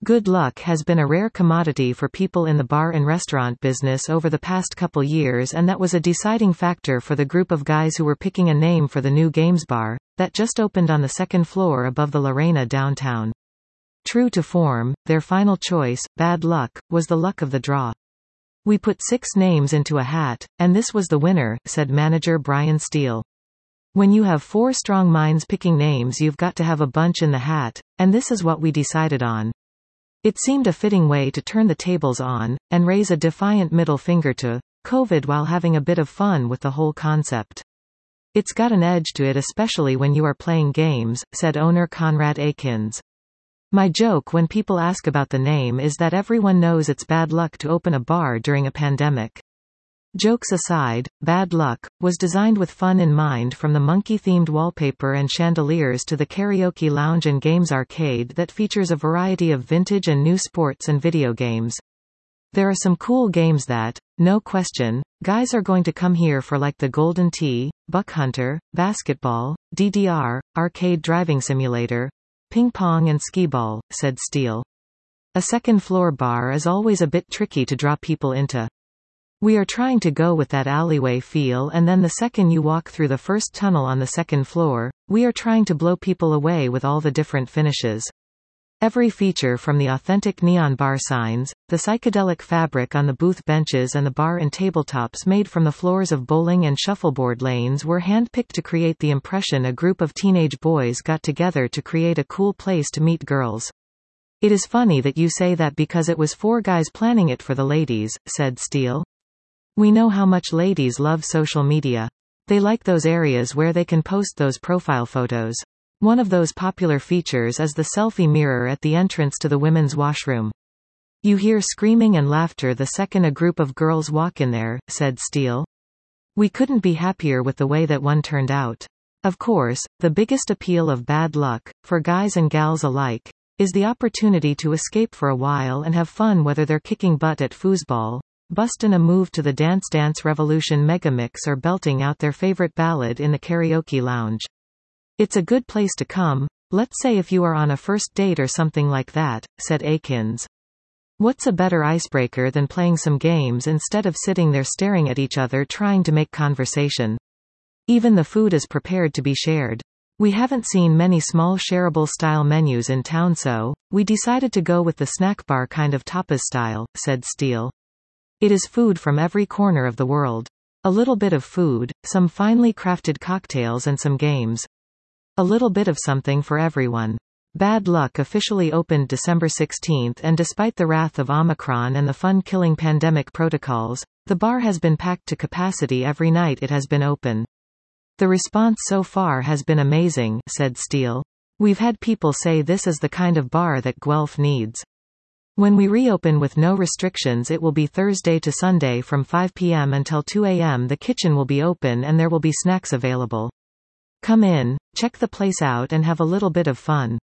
Good luck has been a rare commodity for people in the bar and restaurant business over the past couple years, and that was a deciding factor for the group of guys who were picking a name for the new games bar that just opened on the second floor above the Lorena downtown. True to form, their final choice, Bad Luck, was the luck of the draw. "We put 6 names into a hat, and this was the winner," said manager Brian Steele. "When you have 4 strong minds picking names, you've got to have a bunch in the hat, and this is what we decided on." It seemed a fitting way to turn the tables on, and raise a defiant middle finger to COVID while having a bit of fun with the whole concept. "It's got an edge to it, especially when you are playing games," said owner Conrad Akins. "My joke when people ask about the name is that everyone knows it's bad luck to open a bar during a pandemic." Jokes aside, Bad Luck was designed with fun in mind, from the monkey-themed wallpaper and chandeliers to the karaoke lounge and games arcade that features a variety of vintage and new sports and video games. "There are some cool games that, no question, guys are going to come here for, like the Golden Tee, Buck Hunter, basketball, DDR, arcade driving simulator, ping pong and skee ball," said Steele. "A second-floor bar is always a bit tricky to draw people into. We are trying to go with that alleyway feel, and then the second you walk through the first tunnel on the second floor, we are trying to blow people away with all the different finishes. Every feature, from the authentic neon bar signs, the psychedelic fabric on the booth benches and the bar and tabletops made from the floors of bowling and shuffleboard lanes, were handpicked to create the impression a group of teenage boys got together to create a cool place to meet girls." "It is funny that you say that, because it was 4 guys planning it for the ladies," said Steele. "We know how much ladies love social media. They like those areas where they can post those profile photos. One of those popular features is the selfie mirror at the entrance to the women's washroom. You hear screaming and laughter the second a group of girls walk in there," said Steele. "We couldn't be happier with the way that one turned out. Of course, the biggest appeal of Bad Luck, for guys and gals alike, is the opportunity to escape for a while and have fun, whether they're kicking butt at foosball, bustin' a move to the Dance Dance Revolution megamix, or belting out their favorite ballad in the karaoke lounge. It's a good place to come, let's say if you are on a first date or something like that," said Akins. "What's a better icebreaker than playing some games instead of sitting there staring at each other trying to make conversation? Even the food is prepared to be shared. We haven't seen many small shareable style menus in town, so we decided to go with the snack bar kind of tapas style," said Steele. "It is food from every corner of the world. A little bit of food, some finely crafted cocktails, and some games. A little bit of something for everyone." Bad Luck officially opened December 16, and despite the wrath of Omicron and the fun-killing pandemic protocols, the bar has been packed to capacity every night it has been open. "The response so far has been amazing," said Steele. "We've had people say this is the kind of bar that Guelph needs. When we reopen with no restrictions, it will be Thursday to Sunday from 5 p.m. until 2 a.m. The kitchen will be open and there will be snacks available. Come in, check the place out, and have a little bit of fun."